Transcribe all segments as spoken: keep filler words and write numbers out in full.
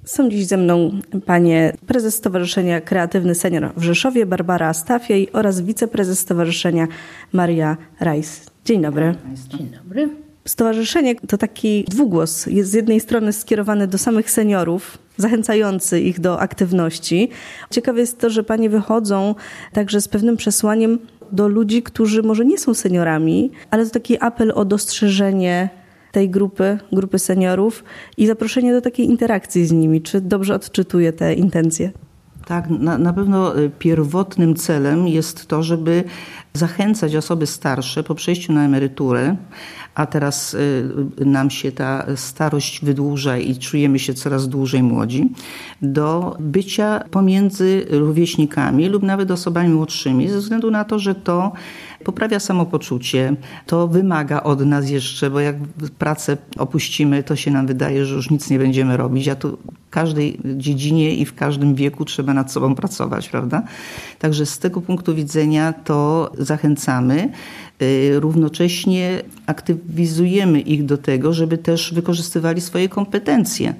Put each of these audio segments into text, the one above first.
Są dziś ze mną panie prezes Stowarzyszenia Kreatywny Senior w Rzeszowie Barbara Astafiej oraz wiceprezes Stowarzyszenia Maria Rajs. Dzień dobry. Dzień dobry. Stowarzyszenie to taki dwugłos. Jest z jednej strony skierowany do samych seniorów, zachęcający ich do aktywności. Ciekawe jest to, że panie wychodzą także z pewnym przesłaniem do ludzi, którzy może nie są seniorami, ale to taki apel o dostrzeżenie tej grupy, grupy seniorów i zaproszenie do takiej interakcji z nimi. Czy dobrze odczytuję te intencje? Tak, na, na pewno pierwotnym celem jest to, żeby zachęcać osoby starsze po przejściu na emeryturę, a teraz y, nam się ta starość wydłuża i czujemy się coraz dłużej młodzi, do bycia pomiędzy rówieśnikami lub nawet osobami młodszymi, ze względu na to, że to poprawia samopoczucie, to wymaga od nas jeszcze, bo jak pracę opuścimy, to się nam wydaje, że już nic nie będziemy robić, a tu w każdej dziedzinie i w każdym wieku trzeba nad sobą pracować, prawda? Także z tego punktu widzenia to zachęcamy. Równocześnie aktywizujemy ich do tego, żeby też wykorzystywali swoje kompetencje,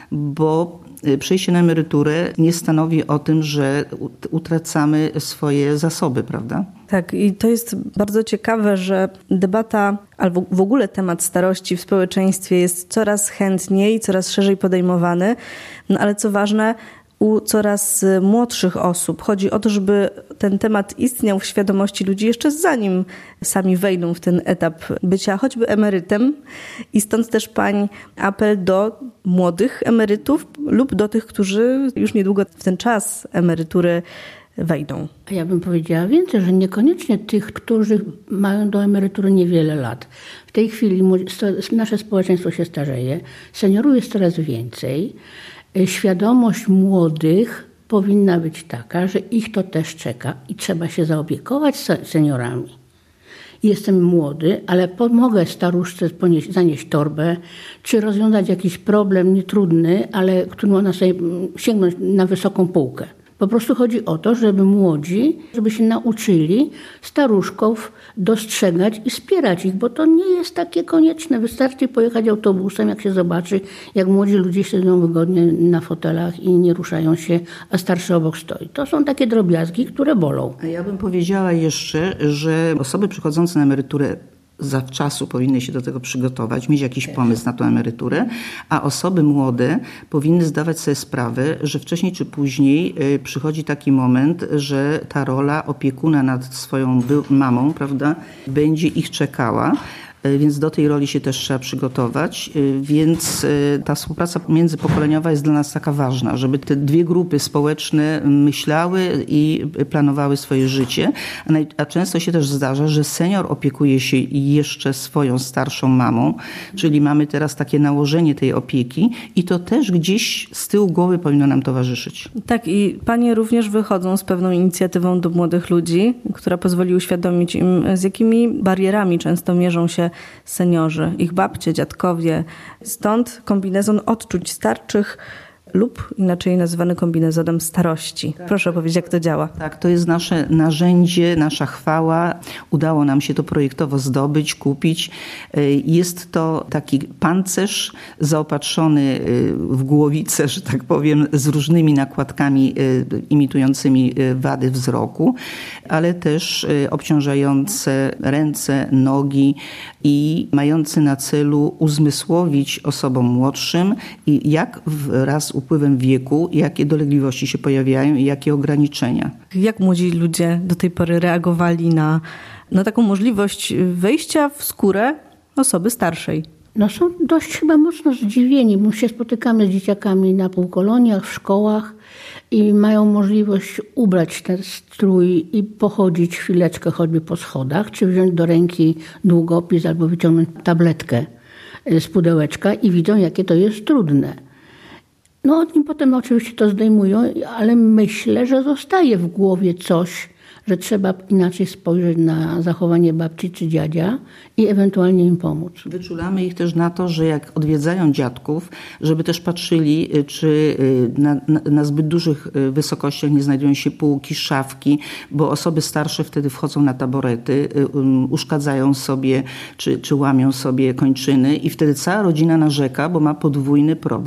bo przejście na emeryturę nie stanowi o tym, że utracamy swoje zasoby, prawda? Tak, i to jest bardzo ciekawe, że debata, albo w ogóle temat starości w społeczeństwie jest coraz chętniej, coraz szerzej podejmowany, no ale co ważne, u coraz młodszych osób. Chodzi o to, żeby ten temat istniał w świadomości ludzi jeszcze zanim sami wejdą w ten etap bycia choćby emerytem. I stąd też pań apel do młodych emerytów lub do tych, którzy już niedługo w ten czas emerytury wejdą. A ja bym powiedziała więcej, że niekoniecznie tych, którzy mają do emerytury niewiele lat. W tej chwili nasze społeczeństwo się starzeje, seniorów jest coraz więcej. Świadomość młodych powinna być taka, że ich to też czeka i trzeba się zaopiekować seniorami. Jestem młody, ale pomogę staruszce ponieść, zanieść torbę, czy rozwiązać jakiś problem nietrudny, ale który można sobie sięgnąć na wysoką półkę. Po prostu chodzi o to, żeby młodzi, żeby się nauczyli staruszków dostrzegać i wspierać ich, bo to nie jest takie konieczne. Wystarczy pojechać autobusem, jak się zobaczy, jak młodzi ludzie siedzą wygodnie na fotelach i nie ruszają się, a starszy obok stoi. To są takie drobiazgi, które bolą. A ja bym powiedziała jeszcze, że osoby przychodzące na emeryturę zawczasu powinny się do tego przygotować, mieć jakiś pomysł na tę emeryturę, a osoby młode powinny zdawać sobie sprawę, że wcześniej czy później przychodzi taki moment, że ta rola opiekuna nad swoją mamą, prawda, będzie ich czekała. Więc do tej roli się też trzeba przygotować, więc ta współpraca międzypokoleniowa jest dla nas taka ważna, żeby te dwie grupy społeczne myślały i planowały swoje życie, a często się też zdarza, że senior opiekuje się jeszcze swoją starszą mamą, czyli mamy teraz takie nałożenie tej opieki i to też gdzieś z tyłu głowy powinno nam towarzyszyć. Tak, i panie również wychodzą z pewną inicjatywą do młodych ludzi, która pozwoli uświadomić im, z jakimi barierami często mierzą się seniorzy, ich babcie, dziadkowie. Stąd kombinezon odczuć starczych lub inaczej nazywany kombinezonem starości. Tak. Proszę opowiedzieć, jak to działa. Tak, to jest nasze narzędzie, nasza chwała. Udało nam się to projektowo zdobyć, kupić. Jest to taki pancerz zaopatrzony w głowicę, że tak powiem, z różnymi nakładkami imitującymi wady wzroku, ale też obciążające ręce, nogi i mający na celu uzmysłowić osobom młodszym, i jak wraz z upływem wieku, jakie dolegliwości się pojawiają i jakie ograniczenia. Jak młodzi ludzie do tej pory reagowali na, na taką możliwość wejścia w skórę osoby starszej? No są dość chyba mocno zdziwieni. My się spotykamy z dzieciakami na półkoloniach, w szkołach i mają możliwość ubrać ten strój i pochodzić chwileczkę choćby po schodach, czy wziąć do ręki długopis albo wyciągnąć tabletkę z pudełeczka i widzą, jakie to jest trudne. No oni potem oczywiście to zdejmują, ale myślę, że zostaje w głowie coś, że trzeba inaczej spojrzeć na zachowanie babci czy dziadzia i ewentualnie im pomóc. Wyczulamy ich też na to, że jak odwiedzają dziadków, żeby też patrzyli, czy na, na, na zbyt dużych wysokościach nie znajdują się półki, szafki, bo osoby starsze wtedy wchodzą na taborety, um, uszkadzają sobie czy, czy łamią sobie kończyny i wtedy cała rodzina narzeka, bo ma podwójny problem.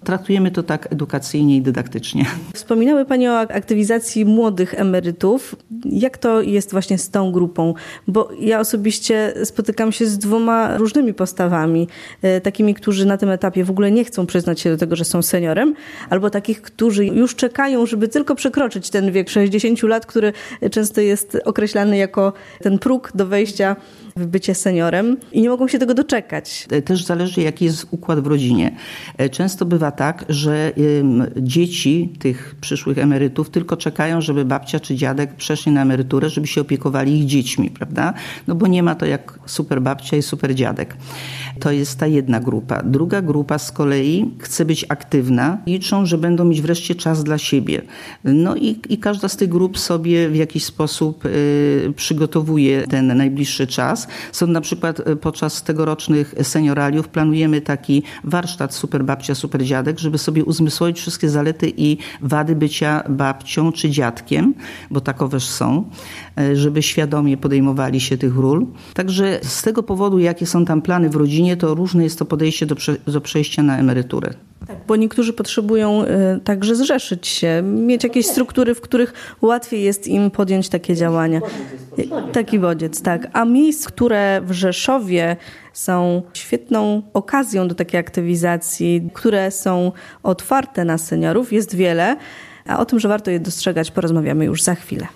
Traktujemy to tak edukacyjnie i dydaktycznie. Wspominały Pani o aktywizacji młodych emerytów. Jak to jest właśnie z tą grupą? Bo ja osobiście spotykam się z dwoma różnymi postawami. Takimi, którzy na tym etapie w ogóle nie chcą przyznać się do tego, że są seniorem, albo takich, którzy już czekają, żeby tylko przekroczyć ten wiek sześćdziesiąt lat, który często jest określany jako ten próg do wejścia w bycie seniorem i nie mogą się tego doczekać. Też zależy, jaki jest układ w rodzinie. Często bywa tak, że dzieci tych przyszłych emerytów tylko czekają, żeby babcia czy dziadek przeszli na emeryturę, żeby się opiekowali ich dziećmi, prawda? No bo nie ma to jak super babcia i super dziadek. To jest ta jedna grupa. Druga grupa z kolei chce być aktywna. Liczą, że będą mieć wreszcie czas dla siebie. No i, i każda z tych grup sobie w jakiś sposób y, przygotowuje ten najbliższy czas. Są na przykład podczas tegorocznych senioraliów planujemy taki warsztat super babcia, super dziadek, żeby sobie uzmysłowić wszystkie zalety i wady bycia babcią czy dziadkiem, bo takoweż są, żeby świadomie podejmowali się tych ról. Także z tego powodu, jakie są tam plany w rodzinie, to różne jest to podejście do, prze, do przejścia na emeryturę. Tak, bo niektórzy potrzebują y, także zrzeszyć się, mieć jakieś struktury, w których łatwiej jest im podjąć takie działania. Taki bodziec, tak. A miejsc, które w Rzeszowie są świetną okazją do takiej aktywizacji, które są otwarte na seniorów, jest wiele. A o tym, że warto je dostrzegać, porozmawiamy już za chwilę.